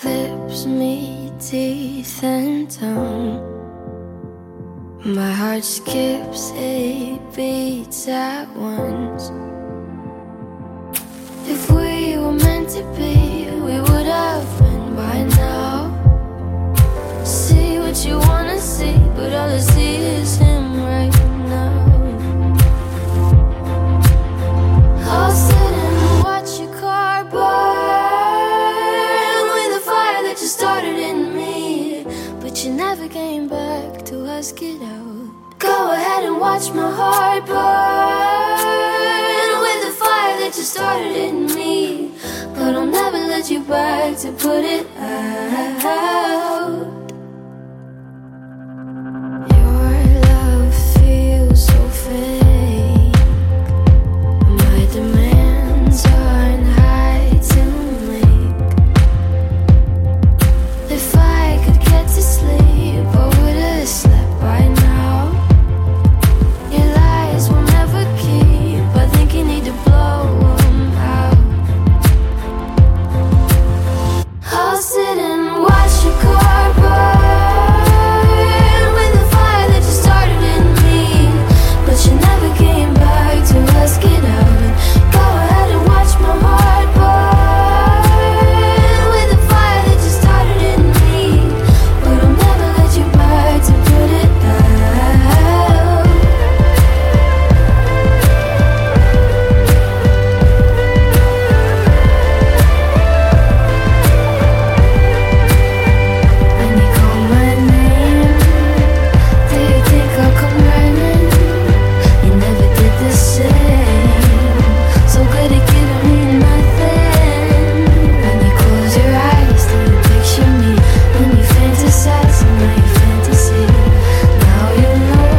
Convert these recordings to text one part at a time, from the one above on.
lips meet teeth and tongue. My heart skips 8 beats at once. If we were meant to be, we would have been by now. See what you wanna see, but all I see is him right now. I'll sit and watch your car burn with the fire that you started in me, but you never came back to ask it out. Go ahead and watch my heart burn with the fire that you started in me, but I'll never let you back to put it out. Your love feels so fake. My demands aren't high to make. If I could get to sleep, I would have slept by now. Your lies will never keep. I think you need to blow them out. I'll sit and watch your car burn with the fire that you started in me, but you never came back to ask it out. Go ahead and watch my heart burn with the fire that you started in me, but I'll never let you back to put it out. When you call my name, do you think I'll come running? You never did the same. So good at giving me nothing. When you close your eyes, do you picture me? When you fantasize in my fantasy, now you know.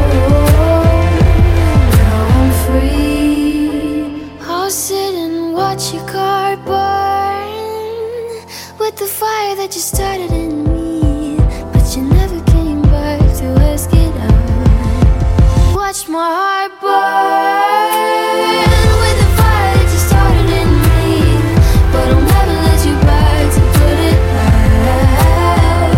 Now I'm free. I'll sit and watch your car burn with the fire that you started in me, but you never came back to ask it out. Watch my heart burn with the fire that you started in me, but I'll never let you back to put it out.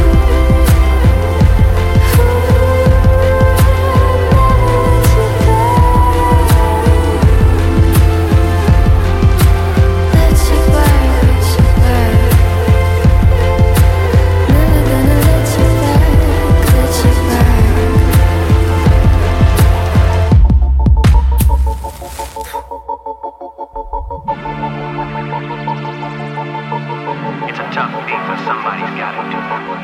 Let you back, let you back. Never gonna let you back, let you back. It's a tough beat, but somebody's gotta do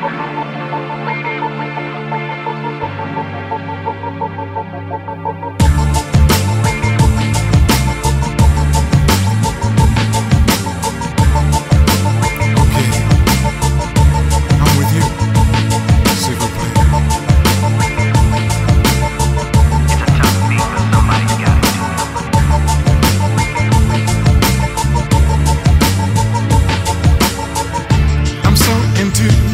Okay, I'm with you. S'il vous plaît. It's a tough beat, but somebody's gotta do I'm so into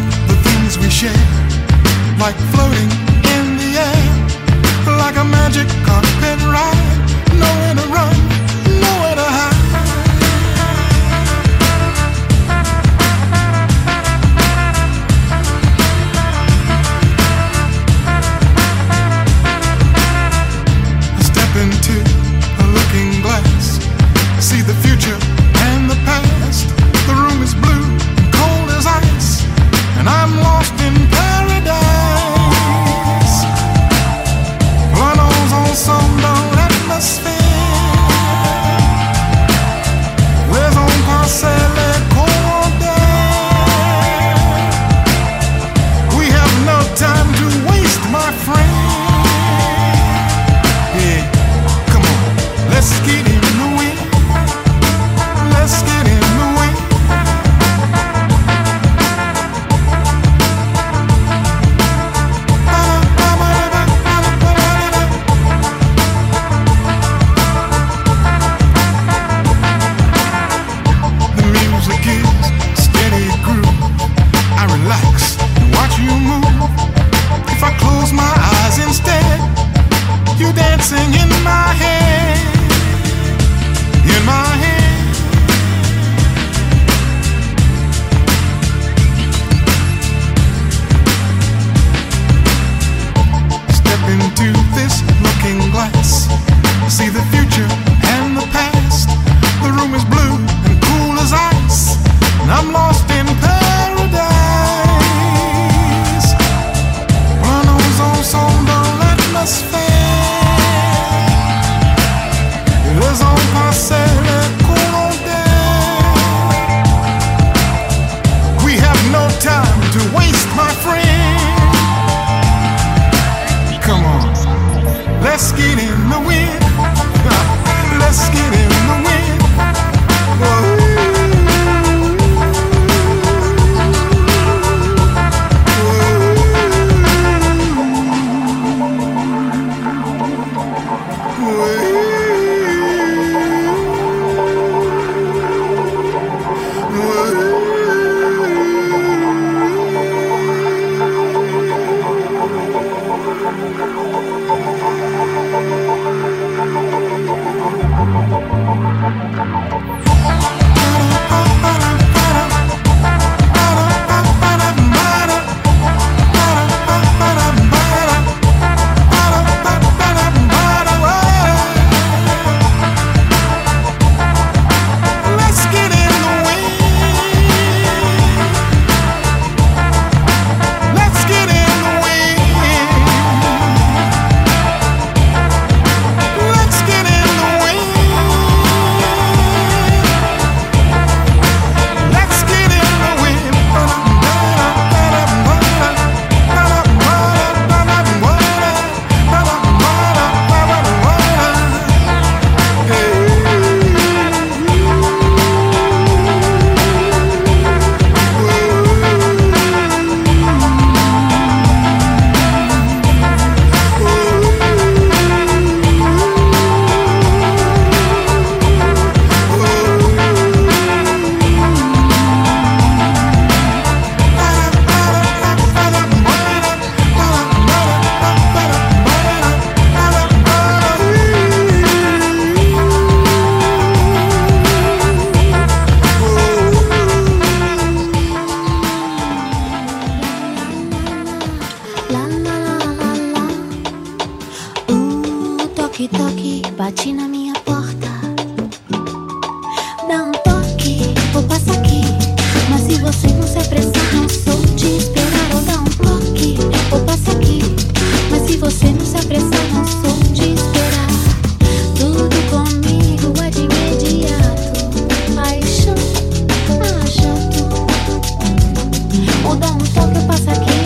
bate na minha porta. Dá um toque, ou passa aqui. Mas se você não se apressar, não sou de esperar. Ou dá um toque, ou passa aqui. Mas se você não se apressar, não sou de esperar. Tudo comigo é de imediato. Paixão, jato. Ou dá um toque, ou passa aqui.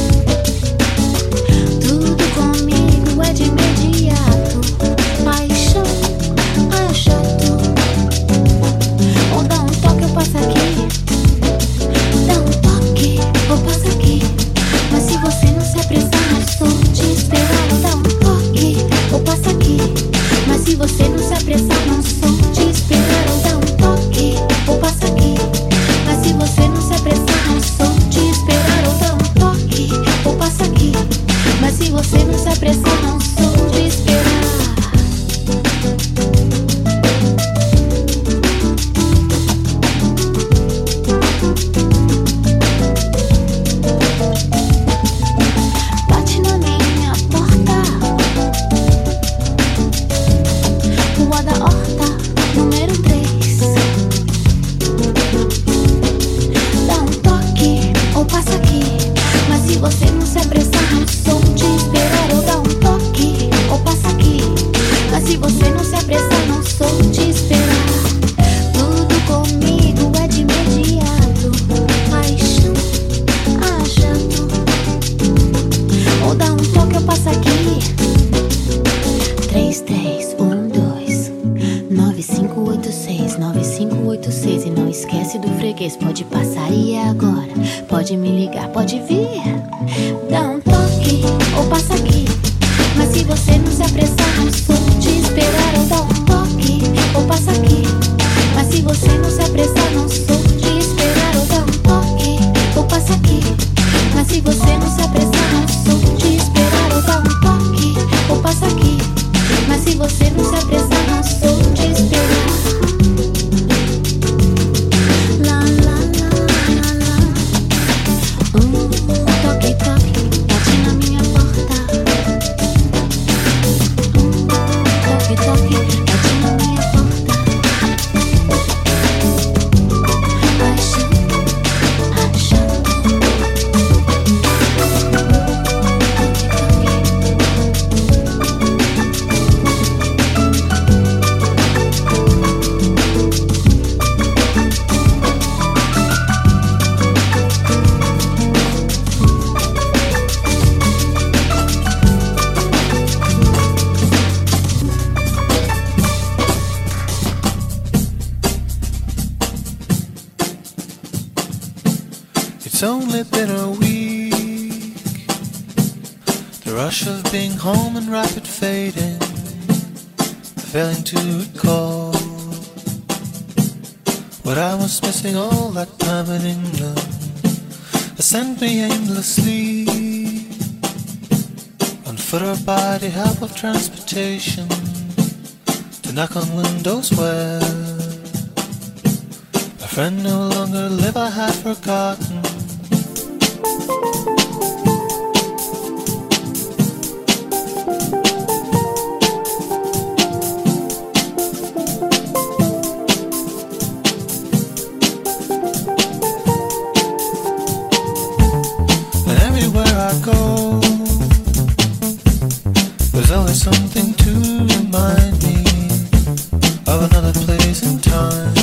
Tudo comigo é de imediato. Paixão, jato. Ou dá um toque, ou passa aqui. Dá um toque, ou passa aqui. Mas se você não se apressar, não sou de esperar. Ou dá um toque, ou passa aqui. Mas se você não se apressar, não sou de esperar. Ou dá um toque, ou passa aqui. Mas se você não se apressar, não sou de esperar. Ou dá um toque, ou passa aqui. Mas se você não se apressar, não sou de esperar. Bate na minha porta. Rua da Horta, número 3. Dá um toque, ou passa aqui. Mas se você não se apressar, não sou de esperar. Ou dá um toque, ou passa aqui. Mas se você não se apressar, não sou de esperar. Tudo comigo é de imediato. Paixão, jato. Ou dá um toque, ou passa aqui. 3312 9586 9586. E não esquece do freguês. Pode passar e é agora. Pode me ligar, pode vir. Dá um toque, ou passa aqui. Mas se você não se apressar, não sou de esperar. Ou dá um toque, ou passa aqui. Mas se você não se apressar, não sou de esperar. Ou dá um toque, ou passa aqui. Mas se você não se apressar, não sou de esperar. Ou dá um toque, ou passa aqui. Mas se você não se apressar, não sou de esperar. Lá, lá, lá, lá, lá. Toque, toque, bate na minha porta. Toque, toque, bate na minha porta. Paixão, jato. It's only been a week. The rush of being home and rapid fading, failing to recall what I was missing all that time in England. That sent me aimlessly on foot or by the help of transportation to knock on windows where my friend no longer lived. I had forgotten. And everywhere I go, there's always something to remind me of another place and time,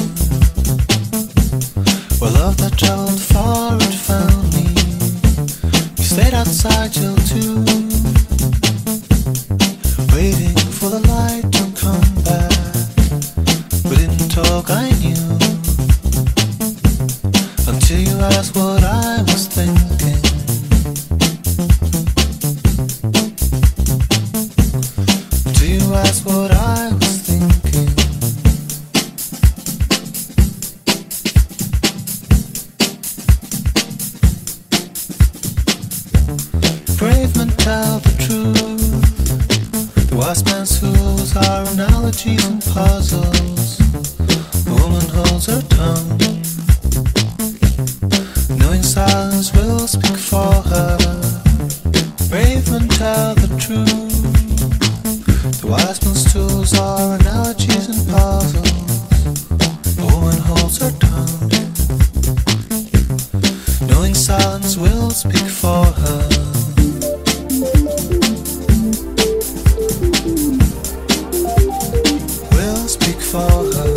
where love that traveled far had found me. We stayed outside till 2, waiting for the light to come back. We didn't talk, I knew, until you asked what I was thinking. Until you asked what I was thinking. Brave men tell the truth. The wise man's fools are analogies and puzzles. The woman holds her tongue, knowing silence will speak for her. Brave men tell the truth. The wise man's tools are will speak for her. Will speak for her.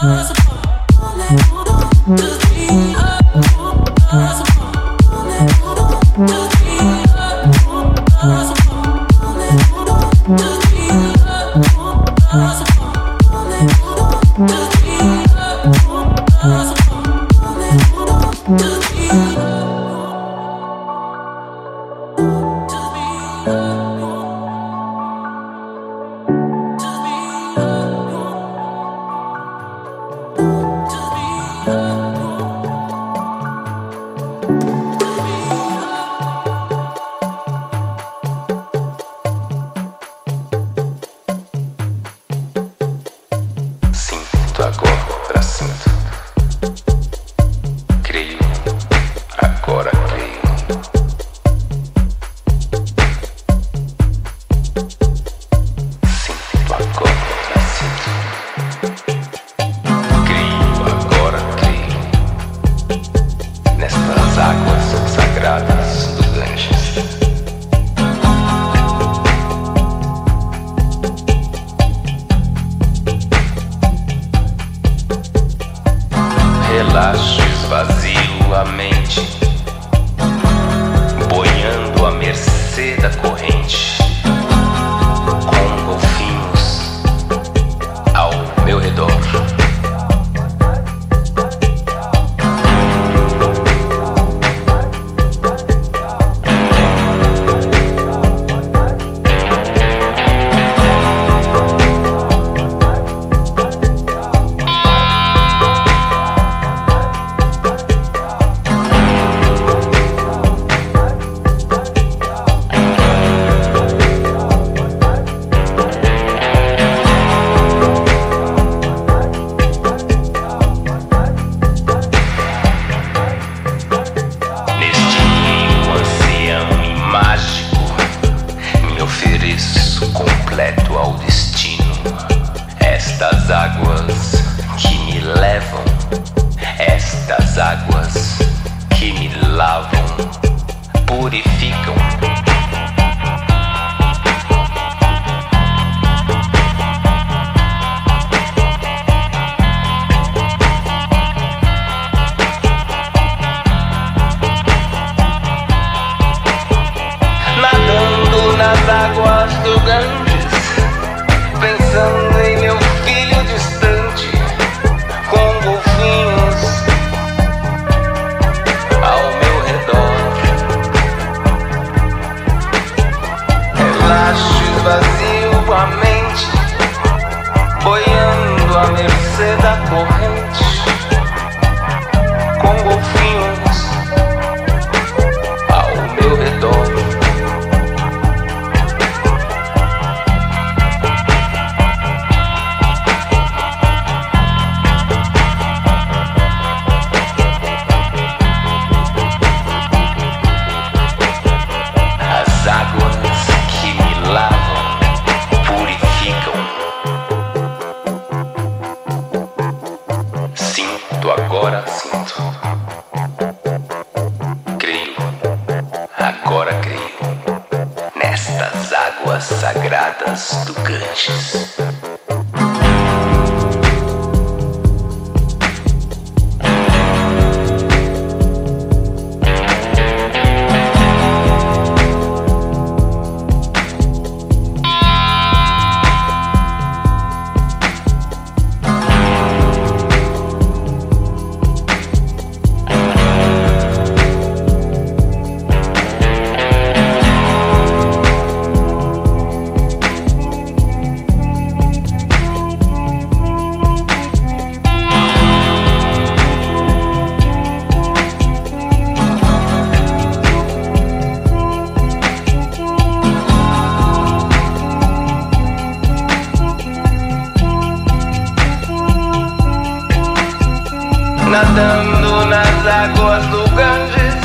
nadando nas águas do Ganges,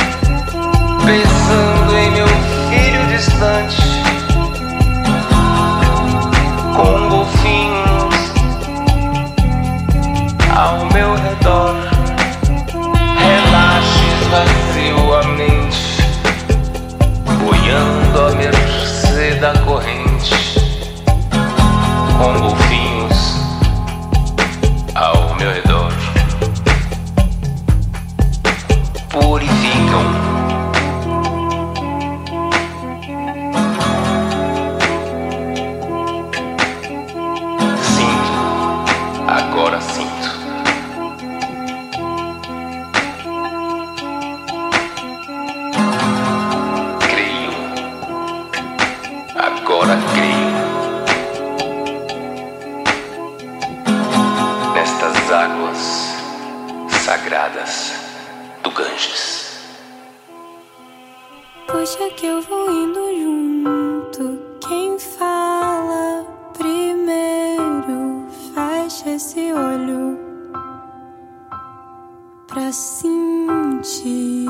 pensando em meu filho distante, com golfinhos ao meu redor. Relaxe, esvazio a mente, boiando à mercê da corrente, com golfinhos ao meu redor. sagradas do Ganges. Puxa que eu vou indo junto. Quem fala primeiro, fecha esse olho pra sentir.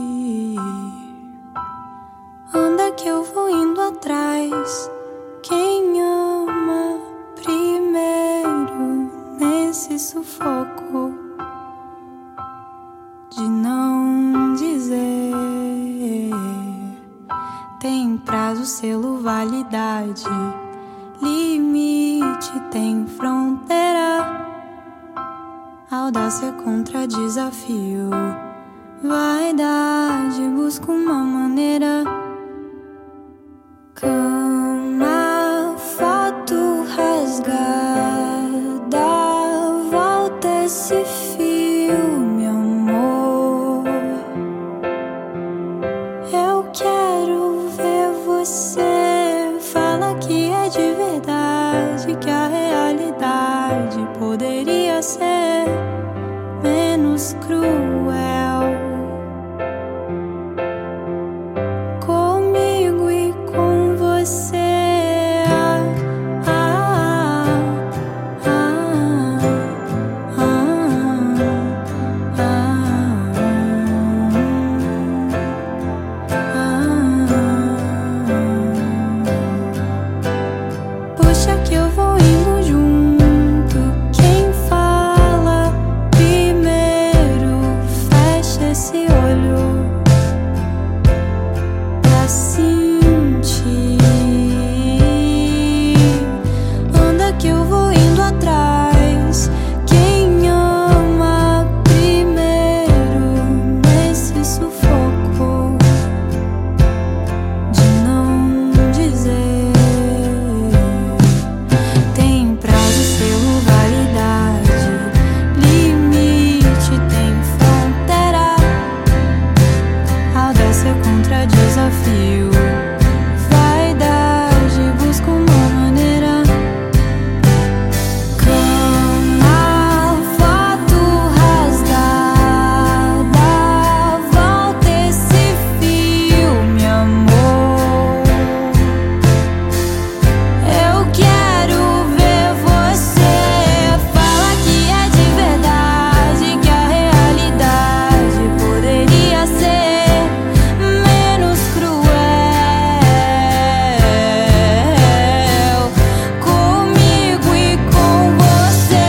Anda que eu vou indo atrás. Quem ama primeiro nesse sufoco de não dizer. Tem prazo, selo, validade, limite, tem fronteira. Audácia contra desafio, vaidade, busca uma maneira. Cama, foto rasgada, volta esse filme, amor. Eu quero ver você. Fala que é de verdade, que a realidade poderia ser menos cruel. Comigo e com você. Puxa que eu vou indo junto. Quem fala primeiro, fecha esse olho pra sentir. Anda que eu vou indo atrás. Quem ama primeiro nesse sufoco de não dizer. Tem prazo, selo, validade, limite, tem fronteira. Audácia contra desafio, vaidade, busca uma maneira. Cama, foto rasgada, volta esse filme, amor. Eu quero ver você. Fala que é de verdade, que a realidade poderia ser menos cruel. Comigo e com você.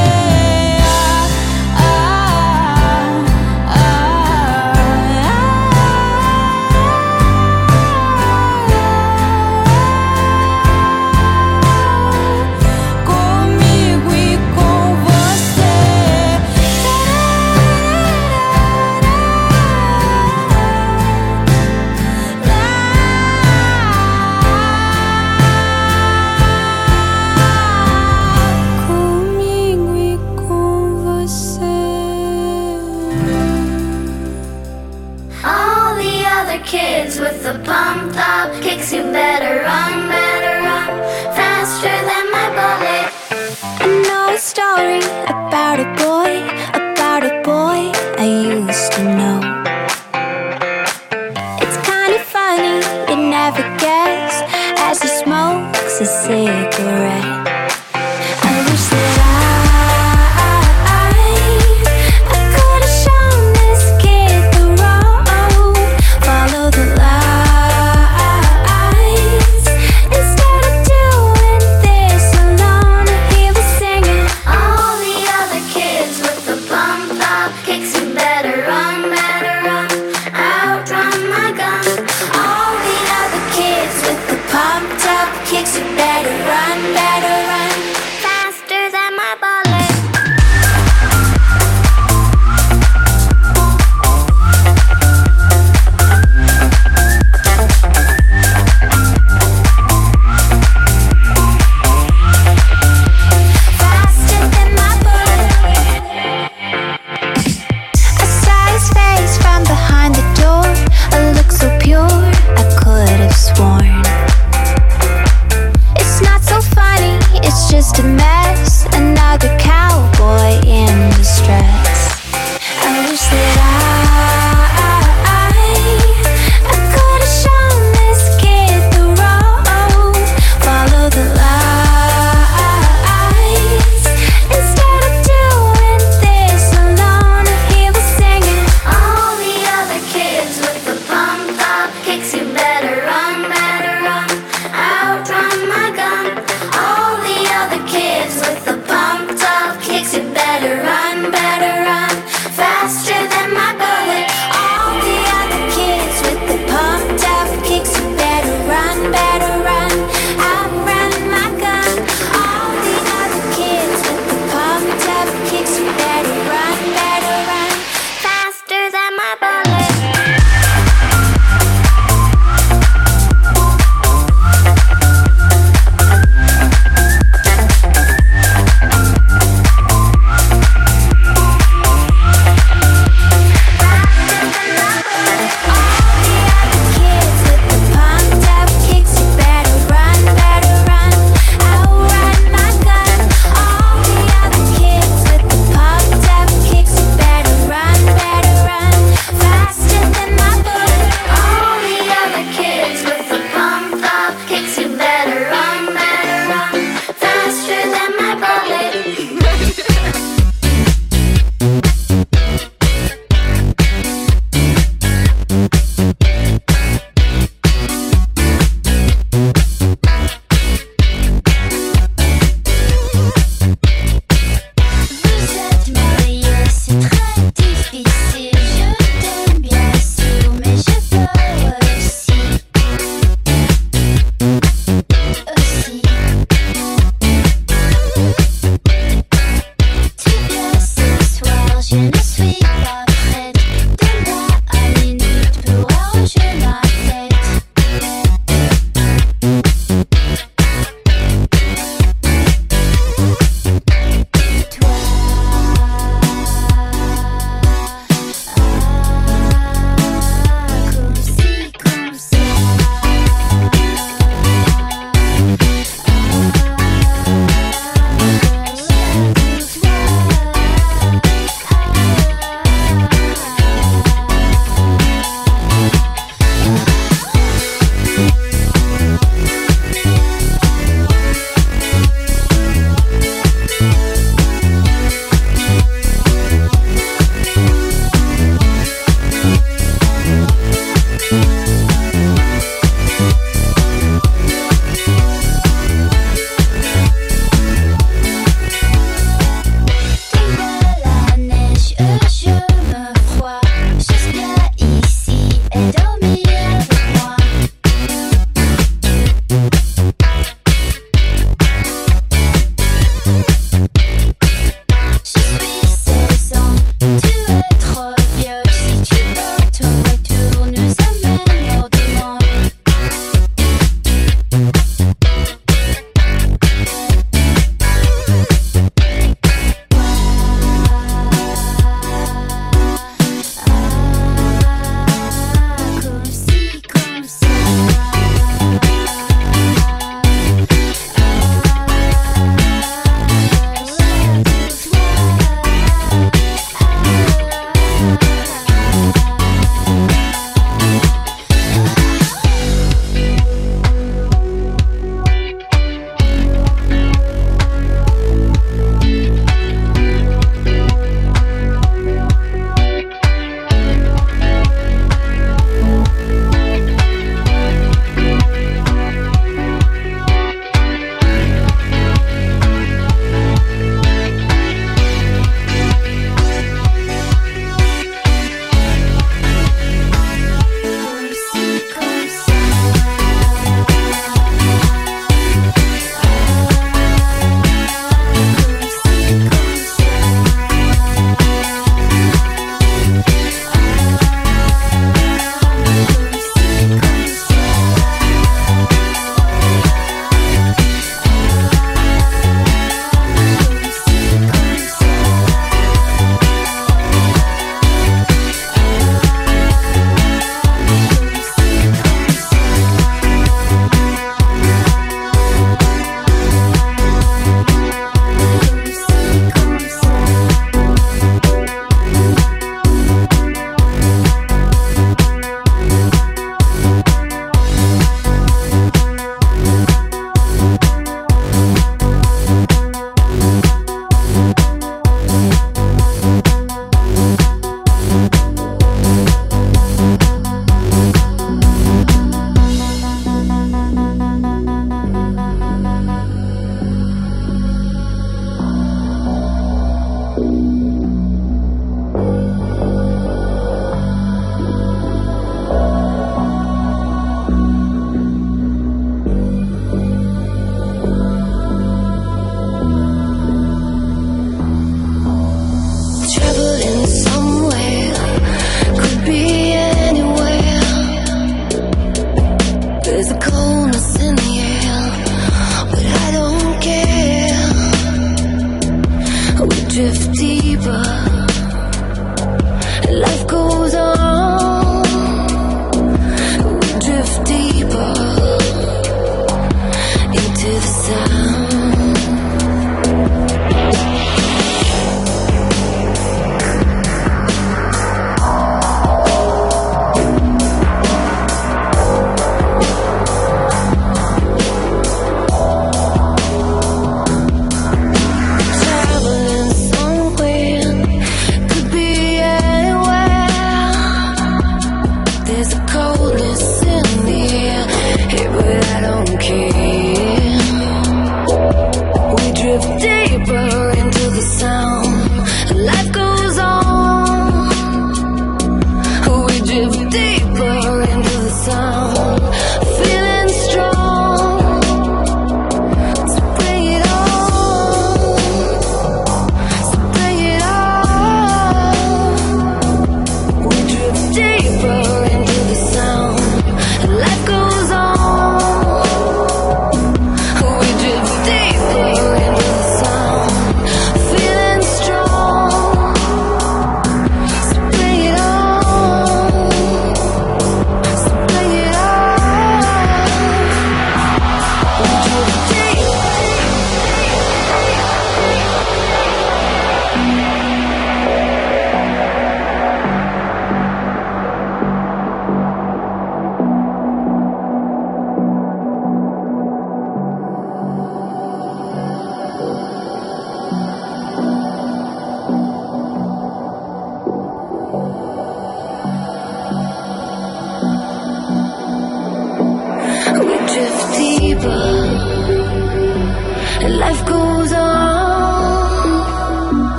Comigo e com você. Comigo e com você. All the other kids with the pumped up kicks, you better run faster than my bullet. I know a story about a boy I used to know. It's kind of funny, you never guess, as he smokes a cigarette. I wish that I could have shown this kid the road. Follow the lights instead of doing this alone. He was singing. All the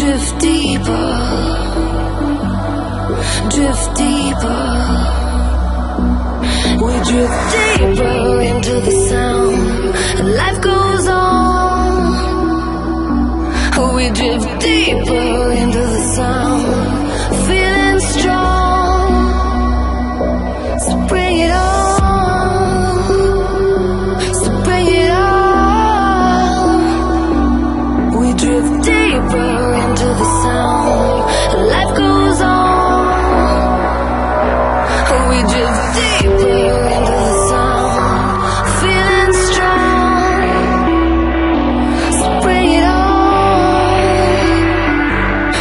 drift deeper, drift deeper. We drift deeper into the sound, and life goes on. We drift deeper into the sound, feeling strong. So bring it on, so bring it on. We drift deeper into the sound, and life goes on. We drift deeper into the sound, feeling strong. So bring it on,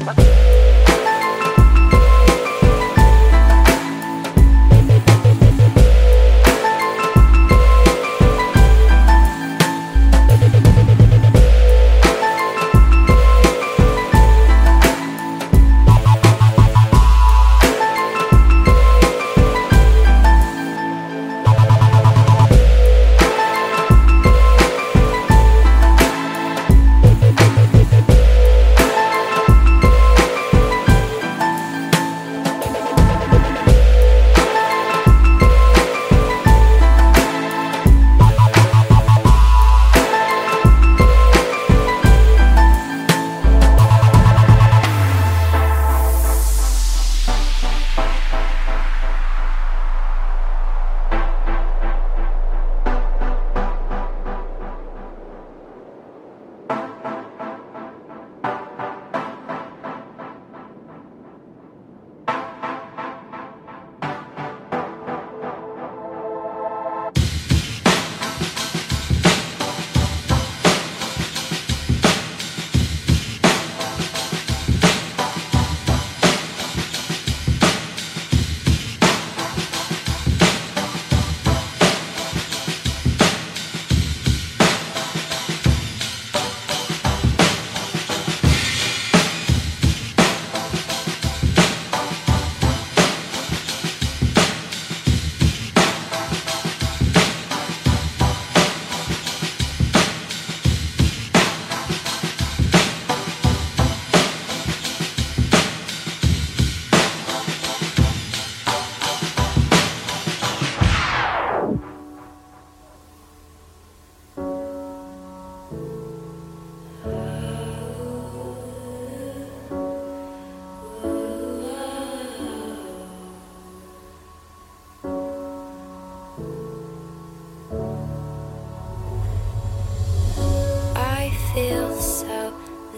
feel so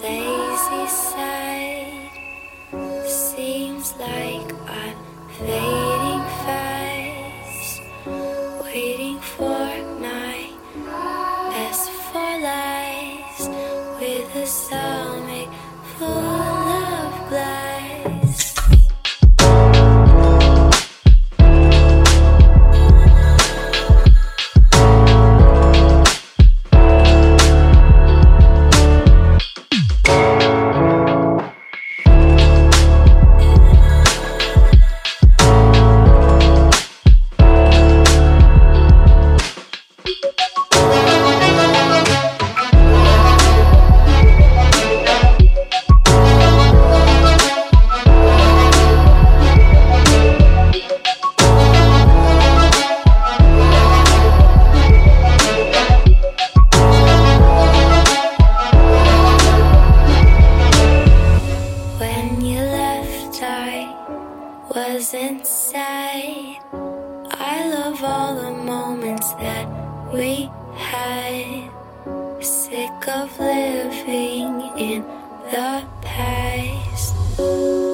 lazy side. Seems like I'm fading fast, waiting for my best for lies with a stomach full of glass. Was inside. I love all the moments that we had. Sick of living in the past.